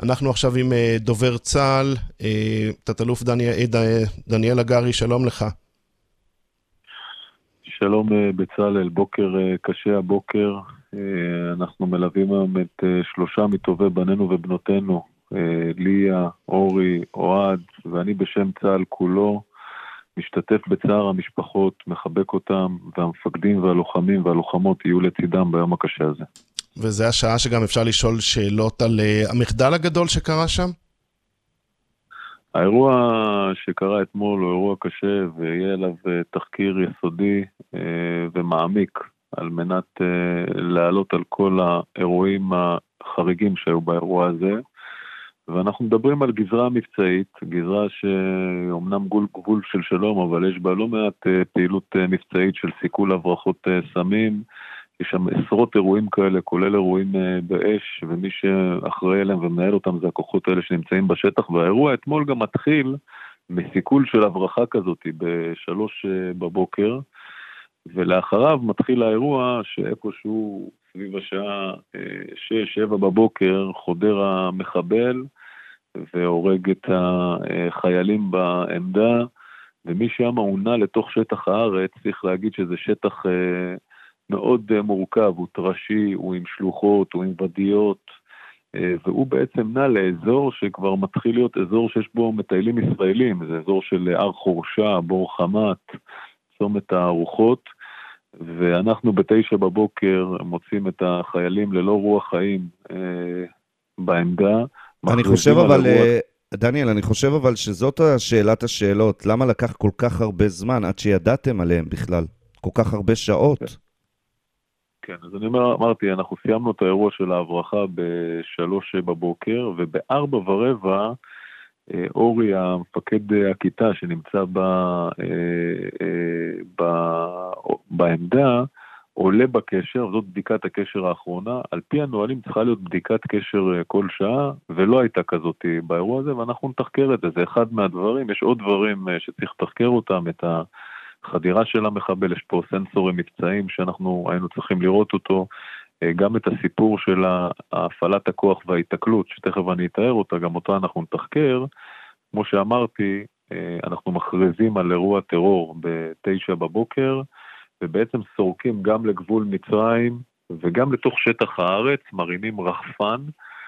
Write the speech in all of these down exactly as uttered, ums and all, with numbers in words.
אנחנו עכשיו עם דובר צה"ל, תת-אלוף דניאל הגרי, שלום לך. שלום בצלאל, בוקר קשה הבוקר. אנחנו מלווים היום את שלושה מטובי בנינו ובנותינו, ליה, אורי, אוהד, ואני בשם צה"ל כולו משתתף בצער המשפחות, מחבק אותם, והמפקדים והלוחמים והלוחמות יהיו לצידם ביום הקשה הזה. וזה השעה שגם אפשר לשאול שאלות על המחדל הגדול שקרה שם? האירוע שקרה אתמול הוא אירוע קשה, ויהיה עליו תחקיר יסודי ומעמיק, על מנת לעלות על כל האירועים החריגים שהיו באירוע הזה. ואנחנו מדברים על גזרה מבצעית, גזרה שאומנם גבול גבול של שלום, אבל יש בה לא מעט פעילות מבצעית של סיכול הברחות סמים. יש שם עשרות אירועים כאלה, כולל אירועים באש, ומי שאחראי אליהם ומנהל אותם זה הכוחות האלה שנמצאים בשטח. והאירוע אתמול גם מתחיל מסיכול של הברחה כזאת בשלוש בבוקר, ולאחריו מתחיל האירוע שאיפשהו סביב השעה שש, שבע בבוקר חודר המחבל והורג את החיילים בעמדה, ומי שם עונה לתוך שטח הארץ. צריך להגיד שזה שטח מאוד מורכב, הוא טרשי, הוא עם שלוחות, הוא עם ודיות, והוא בעצם נע לאזור שכבר מתחיל להיות אזור שיש בו מטיילים ישראלים, זה אזור של הר חורשה, בור חמת, צומת הארוחות, ואנחנו בתשע בבוקר מוצאים את החיילים ללא רוח חיים אה, בעמדה. אני חושב אבל, דניאל, אני חושב אבל שזאת שאלת השאלות, למה לקח כל כך הרבה זמן עד שידעתם עליהם בכלל? כל כך הרבה שעות? כן, אז אני אומר, אמרתי, אנחנו סיימנו את האירוע של ההברחה בשלוש בבוקר, ובארבע ורבע, אורי, המפקד הכיתה שנמצא ב, ב, בעמדה, עולה בקשר, וזאת בדיקת הקשר האחרונה. על פי הנועלים צריכה להיות בדיקת קשר כל שעה, ולא הייתה כזאת באירוע הזה, ואנחנו נתחקר את זה. זה אחד מהדברים, יש עוד דברים שצריך לתחקר אותם, את החדירה של המחבל, יש פה סנסורים מבצעים שאנחנו היינו צריכים לראות אותו, גם את הסיפור של הפעלת הכוח וההתקלות, שתכף אני אתאר אותה, גם אותה אנחנו נתחקר. כמו שאמרתי, אנחנו מכריזים על אירוע טרור בתשע בבוקר, ובעצם סורקים גם לגבול מצרים, וגם לתוך שטח הארץ, מרימים רחפן,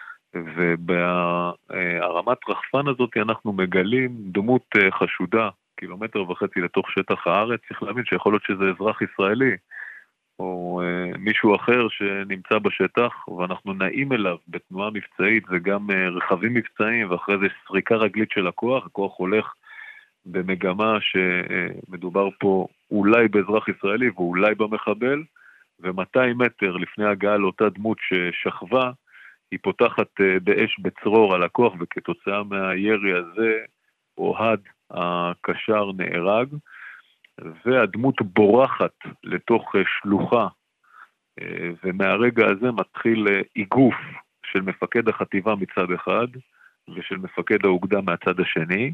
ובהרמת רחפן הזאת אנחנו מגלים דמות חשודה, קילומטר וחצי לתוך שטח הארץ. צריך להבין שיכול להיות שזה אזרח ישראלי, או אה, מישהו אחר שנמצא בשטח, ואנחנו נעים אליו בתנועה מבצעית, וגם אה, רכבים מבצעיים, ואחרי זה סריקה רגלית של הכוח. הכוח הולך במגמה שמדובר אה, פה אולי באזרח ישראלי, ואולי במחבל, ו-מאתיים מטר לפני הגעה לאותה דמות ששכבה, היא פותחת אה, באש בצרור על הכוח, וכתוצאה מהירי הזה, אוהד הקשר נהרג, והדמות בורחת לתוך שלוחה, ומהרגע הזה מתחיל איגוף של מפקד החטיבה מצד אחד, ושל מפקד האוגדה מהצד השני,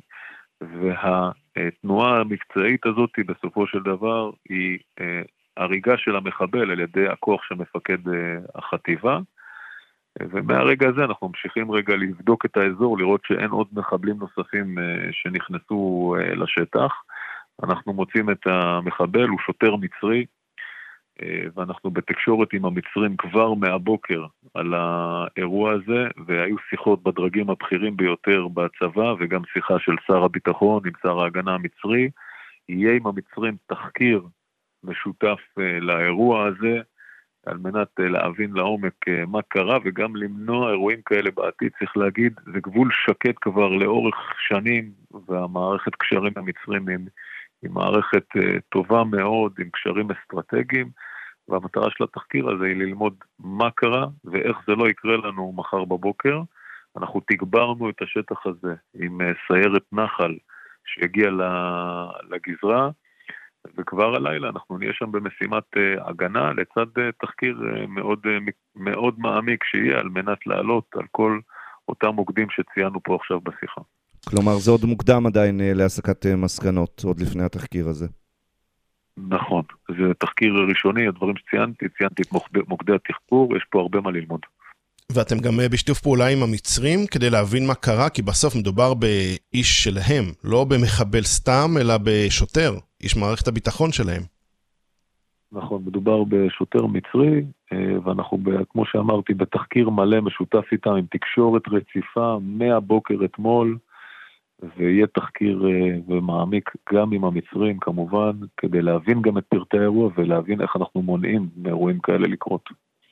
והתנועה המבצעית הזאת בסופו של דבר היא הריגה של המחבל על ידי הכוח של מפקד החטיבה, ומהרגע הזה אנחנו ממשיכים רגע לבדוק את האזור, לראות שאין עוד מחבלים נוספים שנכנסו לשטח. אנחנו מוצאים את המחבל, הוא שוטר מצרי, ואנחנו בתקשורת עם המצרים כבר מהבוקר על האירוע הזה, והיו שיחות בדרגים הבכירים ביותר בצבא, וגם שיחה של שר הביטחון עם שר ההגנה המצרי. יהיה עם המצרים תחקיר משותף לאירוע הזה, על מנת להבין לעומק מה קרה, וגם למנוע אירועים כאלה בעתיד. צריך להגיד, זה גבול שקט כבר לאורך שנים, והמערכת קשרים המצרים עם, עם מערכת טובה מאוד, עם קשרים אסטרטגיים, והמטרה של התחקיר הזה היא ללמוד מה קרה, ואיך זה לא יקרה לנו מחר בבוקר. אנחנו תגברנו את השטח הזה עם סיירת נחל שהגיע לגזרה, וכבר הלילה אנחנו נהיה שם במשימת uh, הגנה, לצד uh, תחקיר uh, מאוד, uh, מאוד מעמיק שיהיה, על מנת לעלות על כל אותם מוקדים שציינו פה עכשיו בשיחה. כלומר, זה עוד מוקדם עדיין uh, להסקת uh, מסקנות, עוד לפני התחקיר הזה. נכון, זה תחקיר ראשוני, הדברים שציינתי, ציינתי את מוקדי, מוקדי התחקור, יש פה הרבה מה ללמוד. ואתם גם בשיתוף פעולה עם המצרים כדי להבין מה קרה, כי בסוף מדובר באיש שלהם, לא במחבל סתם, אלא בשוטר, איש מערכת הביטחון שלהם. נכון, מדובר בשוטר מצרי, ואנחנו, כמו שאמרתי, בתחקיר מלא משותף איתם, עם תקשורת רציפה מהבוקר אתמול, ויהיה תחקיר ומעמיק גם עם המצרים כמובן, כדי להבין גם את פרטי האירוע, ולהבין איך אנחנו מונעים מאירועים כאלה לקרות.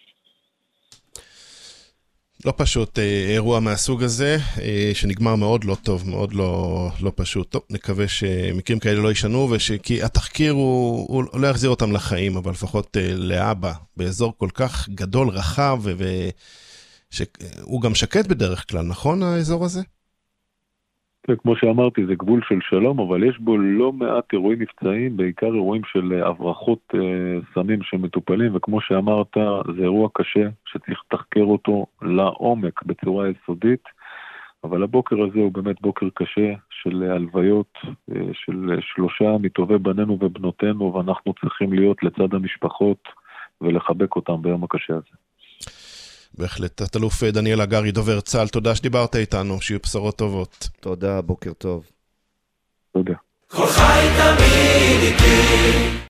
לא פשוט, אירוע מהסוג הזה, שנגמר מאוד לא טוב, מאוד לא, לא פשוט. טוב, נקווה שמקרים כאלה לא ישנו, כי התחקיר הוא, הוא לא יחזיר אותם לחיים, אבל לפחות לאבא, באזור כל כך גדול, רחב, והוא גם שקט בדרך כלל, נכון האזור הזה? כמו שאמרתי, זה גבול של שלום, אבל יש בו לא מעט אירועים מבצעיים, בעיקר אירועים של הברחות סמים שמטופלים, וכמו שאמרת, זה אירוע קשה שצריך לתחקר אותו לעומק בצורה יסודית, אבל הבוקר הזה הוא באמת בוקר קשה של הלוויות, של שלושה מטובי בנינו ובנותינו, ואנחנו צריכים להיות לצד המשפחות ולחבק אותם ביום הקשה הזה. בהחלט. תת-אלוף דניאל הגרי, דובר צה"ל, תודה שדיברת איתנו, שיהיו בשורות טובות. תודה, בוקר טוב. תודה. כל חי תמיד איתי